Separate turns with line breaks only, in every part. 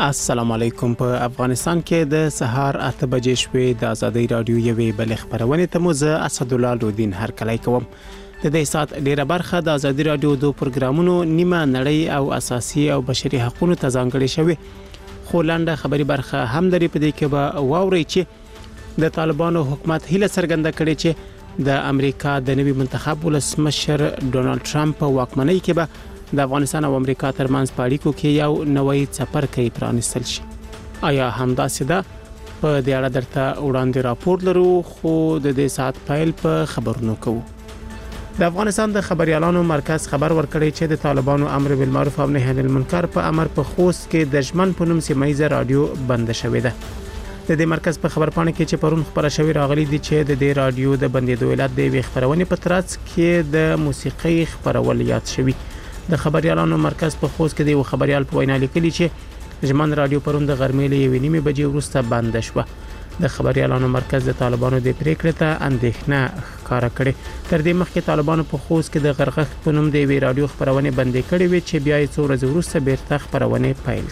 السلام علیکم. په افغانستان کې د سهار 8 بجې شوې د ازادي رادیو یوې بل خبرونه ته مو زه اسد الله لودین هرکلی کوم. د دې سات ډیره برخه د ازادي رادیو د پروګرامونو نیمه نړۍ او اساسي او بشري حقوقو ته ځانګړې شوی. خو لاندې خبري برخه هم لري په دې کې به واوري چې د طالبانو حکومت هیله څرګنده کړې چې د امریکا د نوي منتخب ولسمشر ډونالد ټرمپ په واکمنۍ کې به د افغانستان او امریکا ترمنځ په اړیکو کې یو نوې څپرکی پرانیستل شي. آیا همداسې ده؟ په دې اړه درته وړاندې راپور لرو، خو د دې سات پیل په خبرونو کوو. د افغانستان د خبريالانو مرکز خبر ورکړی چې د طالبانو امر بالمعروف او نهي عن المنکر په امر په خوست کې د ژمن په نوم سیمایي رادیو بند شوې ده. د دې مرکز په خبرپاڼه کې چې پرون خبره شوې راغلي دي چې د دې رادیو د بندیدو علت د وی خبرونه په ترڅ کې د موسیقي خبرول یاد شوی. د خبريالانو مرکز په خوست کې د خبريال په وینا لیکلي چې ژمن رادیو پرون د غرمې له 1:30 بجې وروسته بند شوه. د خبريالانو مرکز د طالبانو د پریکړې ته اندېښنه ښکاره کړې. تر دې مخکې طالبانو په خوست کې د غرغښت په نوم د وی رادیو خبرونه بندې کړې وې چې بیا یې څو ورځې وروسته بیرته خبرونه پیل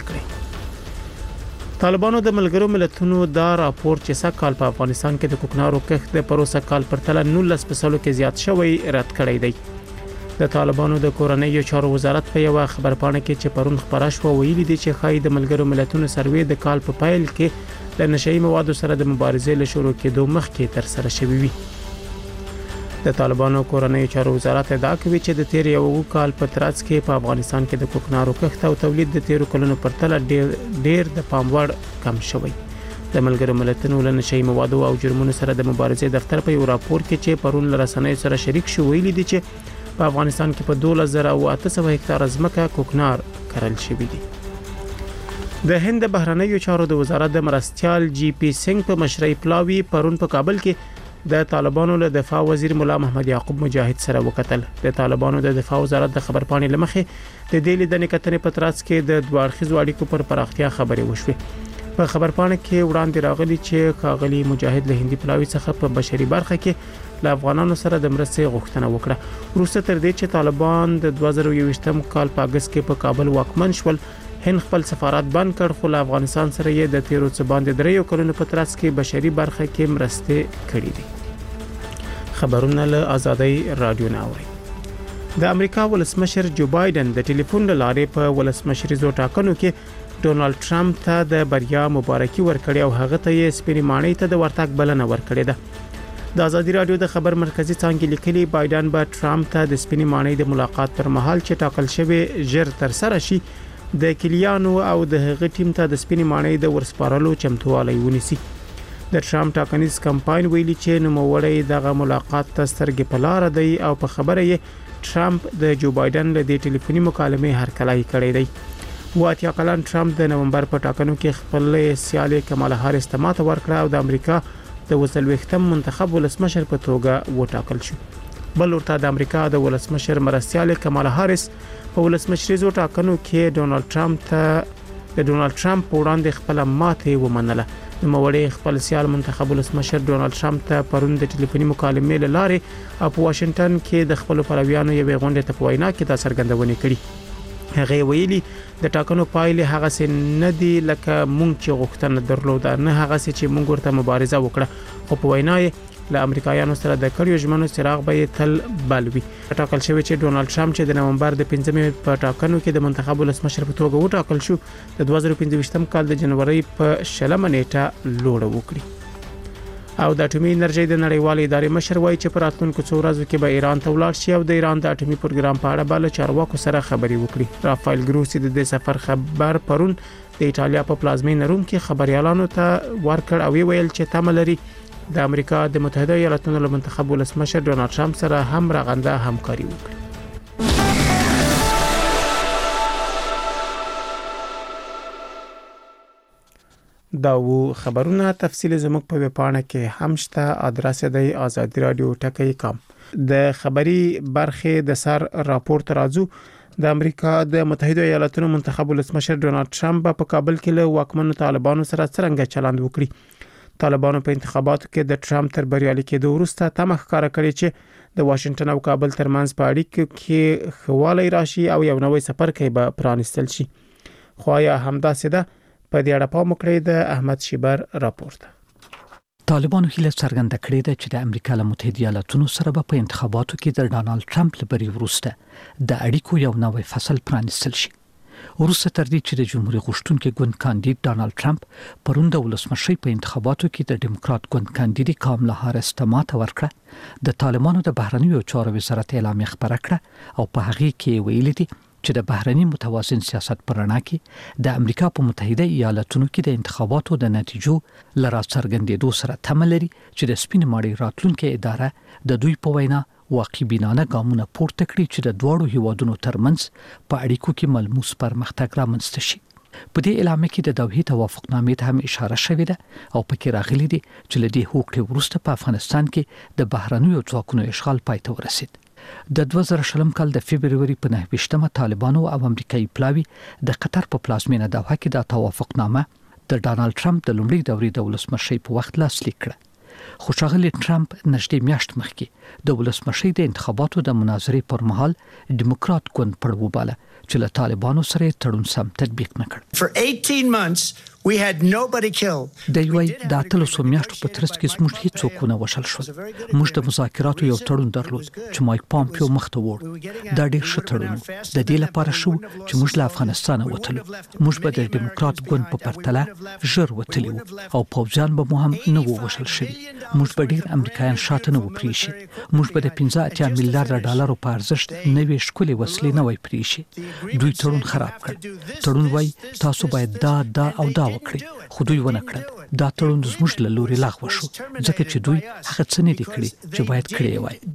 کړې. طالبانو د ملګرو ملتونو دا راپور چې سږ کال په افغانستان کې د کوکنارو کښت د پروسه کال پرتله 19% کې زیات شوی رد کړی دی. د طالبانو د کورنیو چارو وزارت په یو خبرپاڼه کې چې پرون خبره شو ویلي دي چې خای د ملګرو ملتونو سروې د کال په پایل کې د نشئی موادو سره د مبارزې له شروع کېدو مخکې تر سره شوی وي. د طالبانو کورنیو چارو وزارت ادعا کوي چې د تیر یو کال په ترڅ کې په افغانستان کې د کوکنارو کښت او تولید د تیرو کلونو پرتله ډیر د پام وړ کم شوی. د ملګرو ملتونو له نشئی موادو او جرمونو سره د مبارزې دفتر په یو راپور کې چې پرون له رسنیو سره شریک شو ویلي دي چې په افغانستان کې په 12800 هکتار ځمکه کوکنار کرل شوی دي. د هند بهرنیو چارو د وزارت د مرستيال جی پی سنگ په مشرۍ پلاوی پرون په کابل کې د طالبانو له دفاع وزیر مولا محمد یعقوب مجاهد سره وکتل. د طالبانو د دفاع وزارت د خبرپاڼې لمخې د دې لیدنې کتنې په ترڅ کې د دوه اړخیزو اړیکو پر پراختیا خبرې وشوې. په خبرپاڼه کې وړاندې راغلي چې کاغلی مجاهد له هندي پلاوی څخه په بشري برخه کې له افغانانو سره د مرستې غوښتنه وکړه. وروسته تر دې چې طالبان د 2021 کال په اگست کې په کابل واکمن شول، هند خپل سفارت بند کړ، خو له افغانستان سره یې د تیرو څه باندې دریو کلونو په ترڅ کې بشري برخه کې مرستې کړې دي. خبرونه له ازادي رادیو ناوړي. د امریکا ولسمشر جو بایدن د ټلیفون له لارې په ولسمشریزو ټاکنو کې ډونالد ټرمپ ته د بریا مبارکي ورکړې او هغه ته یې سپینې ماڼۍ ته د ورتګ بلنه ورکړې ده. د ازادي رادیو د خبر مرکزی څانګې لیکلي بایدن به ټرمپ ته د سپینې ماڼۍ د ملاقات پر مهال چې ټاکل شوی ژر تر سره شي د کلیانو او د هغه ټیم ته د سپینې ماڼۍ د ورسپارلو چمتووالی ونیسي. د ټرمپ ټاکنیز کمپاین ویلي چې نوموړی دغه ملاقات ته سترګې په لار دی او په خبره یې ټرمپ د جو بایدن له دې ټلیفوني مکالمې هرکلی کړی دی. واتیا کلن ټرمپ د نومبر په ټاکنو کې خپل سیالي کمالا هاریس ته ماته ورکړه او د امریکا د وسلوختم منتخب ولسمشر په توګه وټاکل شو. بل ورته د امریکا د ولسمشر مرستيال کمالا هاریس په ولسمشریزو ټاکنو کې ډونالد ټرمپ په وړاندې خپل ماته ومنله. نوموړی خپل سیال منتخب ولسمشر ډونالد ټرمپ ته پرون د ټلیفوني مکالمې له لارې په واشنگټن کې د خپل پلویانو یوې غونډې ته په وینا کې دا څرګندونه کړې. هغه ویلي د ټاکنو پایلې هغه څه نه دي لکه مونږ چې غوښتنه درلوده، نه هغه څه چې مونږ ورته مبارزه وکړه، خو په وینا یې له امریکایانو سره د کړیو ژمنو څراغ به تل بل وي. ټاکل شوی چې ډونالد ټرمپ چې د نومبر د 15 په ټاکنو کې د منتخب ولسمشر په توګه وټاکل شو، د 2015 کال د جنوري په 20 نیټه لوړ وکړي. او د اټومي انرژي د نړیوالې ادارې مشر وایي چې په راتلونکو څو ورځو کې به ایران ته ولاړ شي او د ایران د اټومي پروګرام په اړه بل چارواکو سره خبري وکړي. رافایل ګروسی د سفر خبر پرون د ایتالیا په پلازمینه روم کې خبريالانو ته ورکړ او ویل چې تمه لري د امریکا د متحده ایالاتونو له منتخب ولسمشر ډونالد ټرمپ سره هم رغنده همکاري وکړي. دا و خبرونه تفصیل زموږ په ویبپاڼه کې هم شته. ادرس دی ازادي رادیو ټکی.com. د خبري برخه د سر راپور ترازو د امریکا د متحده ایالاتونو منتخب ولسمشر ډونالد ټرمپ په کابل کې له واکمنو طالبانو سره څرنګه چلند وکړي. طالبانو په انتخاباتو کې د ټرمپ تر بریالي کېدو وروسته تمه ښکاره کړې چې د واشنگټن او کابل ترمنځ په اړیکو کې خواله راشي او یو نوې څپرکی به پرانیستل شي. خو یا همداسې ده په دې اړه پام وکړئ د احمد شیبر راپور ده.
طالبانو هیله څرګنده کړې ده چې د امریکا له متحده ایالاتونو سره په انتخاباتو کې د ډانلډ ټرمپ لپاره وروسته د اړیکو یو نوې فصل پرانیستل شي. وروسته تر دې چې د جمهوریت غوښتونکي ګوند کاندید ډانلډ ټرمپ پرون د ولسمشي په انتخاباتو کې د ډیموکرات ګوند کاندید کاملا هاریس ته ماته ورکړه، د طالبانو د بهرنیو چارو وزارت اعلامیه خبره کړه او په هغه کې ویلي دي چې د بهرني متوازن سیاست پر رڼا کې د امریکا په متحده ایالاتونو کې د انتخاباتو د نتیجو لرا څرګندېدو سره تمه لري چې د سپین ماړی راتلونکو اداره د دوی په وینا واقعي بینانه ګامونه پورته کړي چې د دوړو هیوادونو ترمنځ په اړیکو کې ملموس پرمختګ رامنځته شي. په دې اعلامیه کې د دوحې توافقنامې ته هم اشاره شوې ده او پکې راغلي دي چې له دې هوکړې وروسته په افغانستان کې د بهرنیو ځواکونو اشغال پای ته ورسید. د 2000 کال د فبرवरी په 9 طالبانو او امریکایي پلاوی د قطر په پلازمینه دوحه کې د توافقنامه د ډانلډ ټرمپ د لومړي دورې د ولسمشي په وخت لاسلیک کړه. خو ښاغلی ټرمپ نږدې میاشت مخکې د ولسمشي د انتخاباتو د مناظرې پر مهال ډیموکرات ګوند پړ وباله چې له طالبانو سره تړون سم تطبیق نکړ.
For 18 months we had nobody killed.
د یوې د اتلسو میاشتو په ترڅ کې زموږ هیڅوک نه وشل شول. موږ د مذاکراتو یو تړون درلود چې مایک پامپیو مخته وړ. دا ډېر ښه تړون د دې لپاره شو چې موږ له افغانستان وتلو. موږ به د ډیموکرات ګوند په پرتله ژر وتلی او پوځیان به مو هم نه وشل شوي. موږ به ډېر امریکایان شاته نه وپریشي. موږ به د 15 میلیارډ ډالرو په ارزښت نوې ښکلې وسلې نه وای پریشي. دوی تړون خراب کړ. تړون وای تاسو باید دا او دا وکړي، خو دوی ونه کړل. دا تړون زموږ له لوري لغوه شو ځکه چې دوی هغه څه نه دي کړي چې باید کړی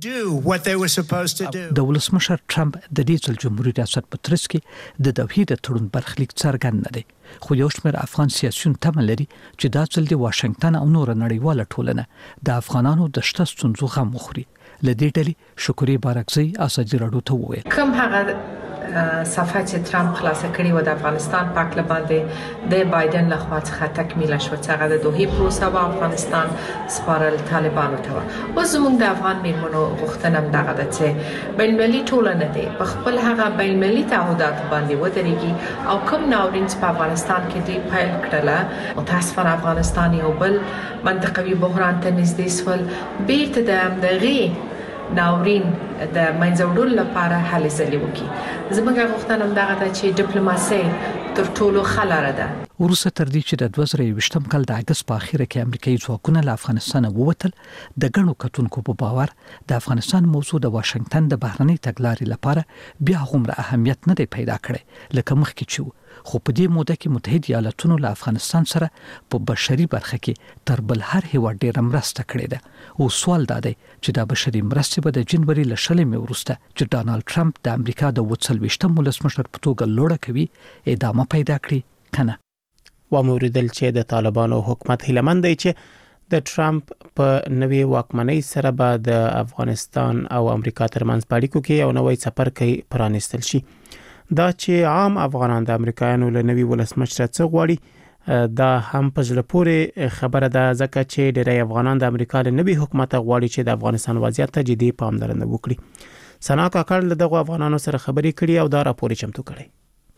وای. د ولسمشر ټرمپ د دې ځل جمهوریت ریاست په ترڅ کې د دوحې د تړون برخلیک څرګند نه دی، خو یو شمېر افغان سیاسيون تمه لري چې دا ځل د واشنگټن او نور نړیواله ټولنه د افغانانو د شته ستونزو غم وخوري. لدې ډلې شکرې بارکزی ازادي راډیو ته وویل
کوم هغه صفحه چې ترامپ خلاصه کړې و د افغانستان پاک لباندې د بایدن لخوا څخه تکمیل شو چې هغه د دوحې پروسه و افغانستان سپارل طالبانو ته و. اوس زموږ د افغان میرمنو غوښتنه هم دغه ده چې بین‌المللي ټولنه دې په خپل هغه بین‌المللي تعهدات باندې ودرېږي او کوم ناورین په افغانستان کې دی پیل کړله. متاسفانه افغانستان یو بل منطقوي بحران ته نږدې سول. بیرته د دغه ناورین د منځوړلو لپاره هلې ځلې وکړي. زموږ غوښتنه هم دغه ده چې ډیپلوماسي تر ټولو ښه لاره ده.
وروسته تر دې چې د 2021 کال د اگست په اخیره کې امریکایي ځواکونه له افغانستان ووتل، د ګڼو کتونکو په باور د افغانستان موضوع د واشنگټن د بهرنۍ تګلارې لپاره بیا هغومره اهمیت نه دی پیدا کړی لکه مخکې چې خو په دې موده کې متحده ایالاتونو له افغانستان سره په بشري برخه کې تر بل هر هیواد ډېره مرسته کړې ده. او سوال دا دی چې دا بشري مرستې به د جنوري له 20 وروسته چې ډانلډ ټرمپ د امریکا د 40 ولسمشر په توګه لوړه کوي ادامه پیدا کړي کنه.
وموریدل چې د طالبانو حکومت هیلمند دی چې د ټرمپ په نوې واکمنۍ سره به د افغانستان او امریکا ترمنځ په اړیکو کې یو نوې څپرکی پرانیستل شي. دا چې عام افغانان د امریکایانو له نوي ولسمشر څخه غواړي دا هم په زړه پورې خبره ده ځکه چې ډېری افغانان د امریکا له نوي حکومت غواړي چې د افغانستان وضعیت ته جدي پاملرنه وکړي. سنا کاکړ له دغه افغانانو سره خبرې کړې او دا راپور چمتو کړی.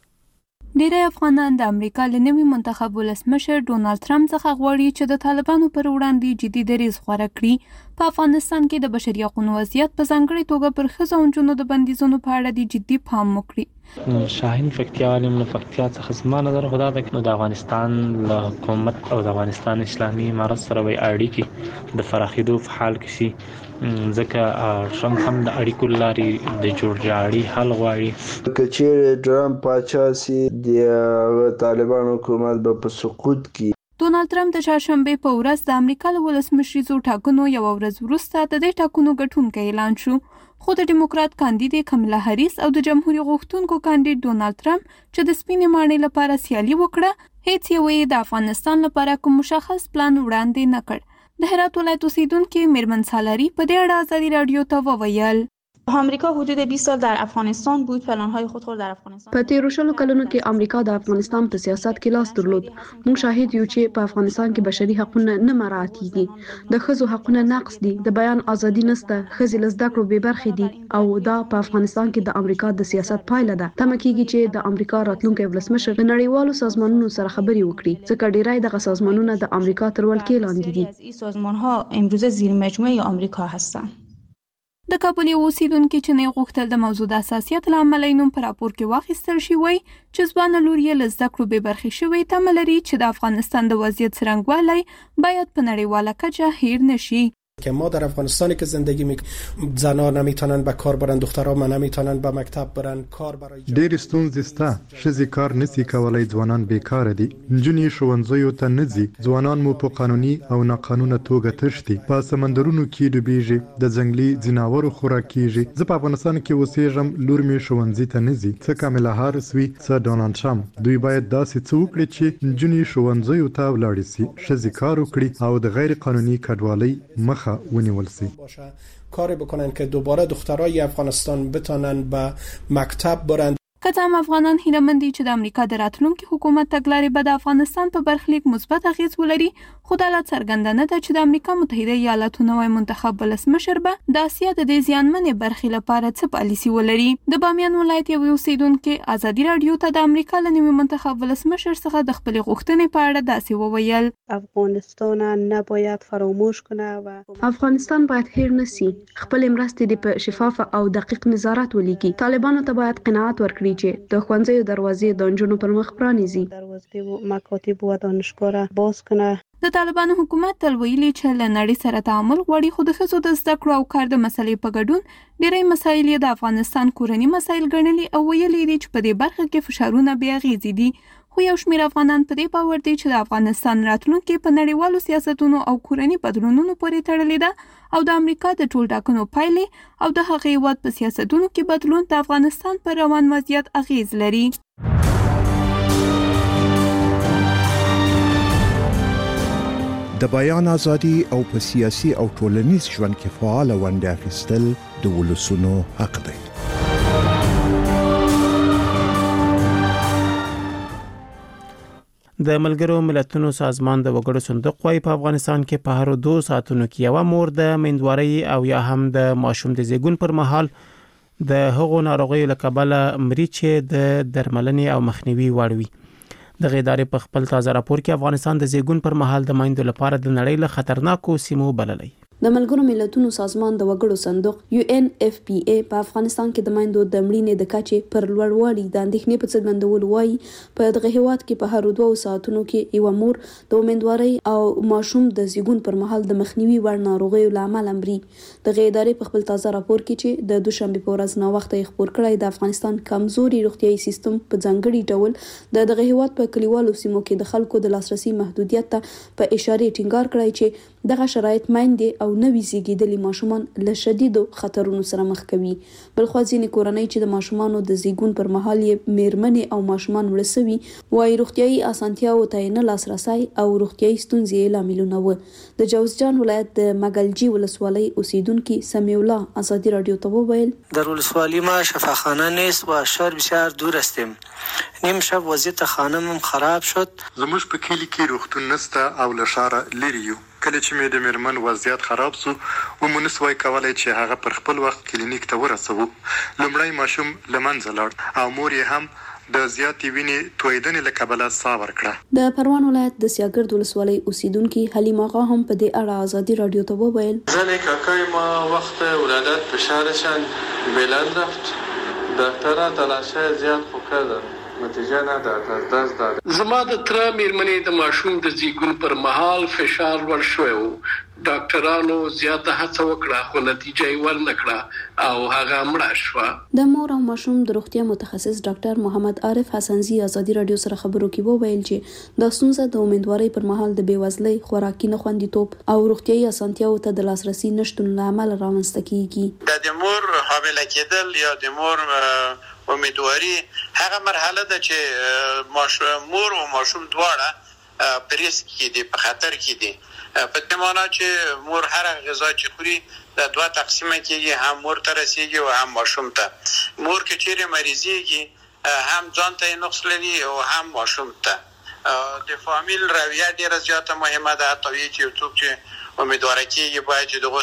ډیری افغانان د امریکا له نوي منتخب ولسمشر ډونالډ ټرمپ څخه غواړي چې د طالبانو پر وړاندې جدي دریځ غوره کړي. په افغانستان کې د بشري حقوقو وضعیت په ځانګړي توګه پر ښځو او نجونو د بندیزونو په اړه د جدي پام وکړي.
شاهین فکتیا علم نو فکتیا څخه زما نظر خدا ده نو د افغانستان له حکومت او د افغانستان اسلامي امارت سره وي اړیکې د فراخیدو په حال کې شي ځکه ټرمپ هم د اړیکو لارې د جوړجاړي حل غواړي.
کچېر ټرمپ پاچا سي د طالبان حکومت په سقوط کې.
ډونالډ ټرمپ د چهارشنبه په ورځ د امریکا له ولسمشریزو ټاکنو یو ورځ وروسته د دې ټاکنو ګټونکی اعلان شو. خو د ډیموکرات کاندید کاملا هاریس او د جمهوریت غوښتونکو کاندید ډونالډ ټرمپ چې د سپینې ماڼۍ لپاره سیالي وکړه، هیڅ یو د افغانستان لپاره کوم مشخص پلان وړاندې نه کړ. د هرات ولایت اوسیدونکو میرمن سالاری په دې اړه ازادي رادیو ته وویل
آمریکا حدود 20 سال در افغانستان بود، پلان‌های خود در افغانستان.
په تیرو شلو کلونو کې امریکا د افغانستان په سیاست کې لاس درلود. موږ شاهد یو چې په افغانستان کې بشري حقوق نه مراعاتېږي. د ښځو حقوق نقض دي، د بیان ازادي نشته، ښځې له زده کړو بې برخې دي او دا په افغانستان کې د امریکا د سیاست پایله ده. تمه کېږي چې د امریکا راتلونکي ولسمشر د نړیوالو سازمانونو سره خبرې وکړي، ځکه ډیری دغه سازمانونه د امریکا تر ولکې لاندې دي.
این سازمان‌ها امروزه زیر مجموعه آمریکا هستند.
د کابل یو اوسیدونکو چې نه غوښتل د موضوع د حساسیت له امله نوم پر راپور کې واخیستل شي وای چې ځوان لور یې له زده کړو بې برخې شوی تمه لري چې د افغانستان د وضعیت څرنګوالی باید په نړیواله کچه هیر نشي.
که ما در افغانستانی که زندگی میکنیم زنان نمیتونن به کار برن، دخترها نمیتونن به مکتب برن، کار برای
ډېر ستونزې شته. ښځې کار نشي کولای، ځوانان بیکاره دي، نجونې ښوونځیو ته نه ځي، ځوانان مو په قانوني او ناقانونه توګه تښتي، په سمندرونو کې ډوبېږي، د ځنګلي ځناورو خوراک کېږي. زه په افغانستان کې اوسېږم، لور مې ښوونځي ته نه ځي. څه کاملا هاریس وي، څه ډونالډ ټرمپ، دوی باید داسې څه وکړي چې نجونې ښوونځیو ته ولاړې شي، ښځې کار وکړي او د غیر قانوني کډوالۍ مخه ونیول شي.
کاری بکنن که دوباره دخترای افغانستان بتونن به مکتب برن.
که هم افغانان هیله‌مند دي چې د امریکا د راتلونکي حکومت تګلارې به د افغانستان په برخلیک مثبت اغیز ولري، خو دا لا څرګنده نه ده چې د امریکا متحده ایالاتو نوی منتخب ولسمشر به د اسیا د دې زیانمنې برخې لپاره څه پالیسي ولري. د بامیان ولایت یو اوسیدونکو ازادي رادیو ته د امریکا له نوي منتخب ولسمشر څخه د خپل غوښتنې په اړه داسې وویل:
افغانستان نباید فراموش کنه و افغانستان باید هیر نشي. خپل مرستې د په شفاف او دقیق نظارت ولیکي. طالبانو ته باید قناعت ورکړي چې د ښوونځیو دروازې د نجونو پر مخ پرانیزي. دروازې او مکاتب و دانشګاه باز کنه.
د طالبانو حکومت تل ویلي چې له نړۍ سره تعامل غواړي، خو د ښځو د زده کړو او کار د مسلې په ګډون ډېری مسایل یې د افغانستان کورني مسایل ګڼلي او ویلي دي چې په دې برخه کې فشارونه بې اغېزې دي. خو یو شمېر افغانان په دې باور دي چې د افغانستان راتلونکې په نړیوالو سیاستونو او کورني بدلونونو پورې تړلې ده او د امریکا د ټول ټاکنو پایلې او د هغې هېواد په سیاستونو کې بدلون د افغانستان پر روان وضعیت اغېز لري.
د بیان ازادي او په سیاسي او ټولنیز ژوند کې فعال ونډه اخیستل د ولسونو حق دی.
د ملګرو ملتونو سازمان د وګړو صندوق وايي په افغانستان کې په هر 2 ساعتونو کې یو مور د میندوارۍ او یا هم د ماشوم د زیږون پر مهال د هغو ناروغیو له کبله مري چې د درملنې او مخنیوي وړ وي. د ادارې په خپل تازه راپور کې افغانستان د زیږون پر مهال د میندو لپاره د نړۍ له خطرناکو سیمو بللی.
د ملګرو ملتونو سازمان د وګړو صندوق UNFPA په افغانستان کې د میندو د مړینې د کچې پر لوړوالي د اندېښنې په څرګندولو وایي په دغه هیواد کې په هر 2 ساعتونو کې یو مور د امیندوارۍ او ماشوم د زیږون پر مهال د مخنیوي وړ ناروغیو له امله مري. دغه ادارې په خپل تازه راپور کې چې د دوشنبه په ورځ نو وخت یې خبر کړی د افغانستان کمزوري روغتيایي سیستم په ځانګړي ډول دغه هیواد په کلیوالو سیمو کې د خلکو د لاسرسي محدودیت ته په اشاره ټینګار کړی چې دغه شرایط میندې او نوي زیږیدلي ماشومان له شدیدو خطرونو سره مخ کوي. بلخو ځینې کورنۍ چې د ماشومانو د زیږون پر مهال یې میرمنې او ماشومان مړه شوي وايي روغتيایي اسانتیاو ته نه لاسرسي او روغتيایي ستونزې لاملونه و. د جوزجان ولایت د مګلجی ولسوالۍ اوسیدونکو سمیع الله ازادي رادیو ته وویل:
در ولسوالی ما شفاخانه نیست و شهر بسیار دور هستیم. نیم شب وضعیت خانمم خراب شد.
زموږ په کلی کې روغتون نشته او له ښاره لرې یو. کله چې مې د میرمن وضعیت خراب شو و مو نسوای کولای چې هغه پر خپل وخت کلینیک ته ورسوو. لومړی ماشوم له منځه لاړ او مور یې هم د زیاتې وینې تویدنې له کبله ساه ورکړه.
د پروان ولایت د سیاګرد ولسوالۍ اوسیدونکو حلیم آقا هم په دې اړه ازادي رادیو ته وویل:
زن کاکای ما وقت ولادت به شهرشان بلند رفت. دکترها تلاشه زیاد خوب کردن. نتیجه نداد.
زما د تر میرمنې د ماشوم د زیږون پر مهال فشار ور شوی و. ډاکټرانو زیاته هڅه وکړه خو نتیجه یې ور نکړه او هغه مړه شوه.
د مور او ماشوم د روغتیا متخصص ډاکټر محمد عارف حسنزي ازادي رادیو سره خبرو کې وویل چې د ستونزه د امیدوارۍ پر مهال د بیوزلۍ، خوراکي نخوندیتوب او روغتیایي اسانتیاو ته د لاسرسي نشټون له امله رامنځته کیږي.
د مور حامله کېدل یا د مور امیدواري هغه مرحله ده چې مور او ماشوم دواړه په ریسک کې دي، په خطر کې دي. په دې معنا چې مور هر غذا چې خوري د دوه تقسیمه کېږي، هم مور ته رسیږي او هم ماشوم ته. مور کې چیرې مریضیږي هم ځان ته نقص لري او هم ماشوم ته. د فامیل رویه ډیره زیاته مهمه ده. حتی چې یو څوک چې امیدواره کېږي باید چې دغه